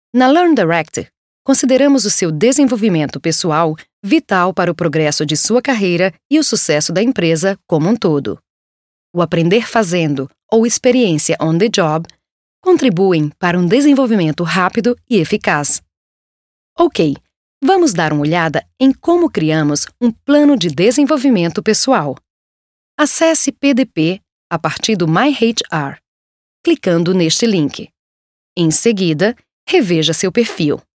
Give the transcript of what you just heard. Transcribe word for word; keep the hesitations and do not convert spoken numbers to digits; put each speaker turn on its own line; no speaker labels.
Na LearnDirect, consideramos o seu desenvolvimento pessoal vital para o progresso de sua carreira e o sucesso da empresa como um todo. O aprender fazendo ou experiência on the job contribuem para um desenvolvimento rápido e eficaz. Ok, vamos dar uma olhada em como criamos um plano de desenvolvimento pessoal. Acesse P D P a partir do MyHR, clicando neste link. Em seguida, reveja seu perfil.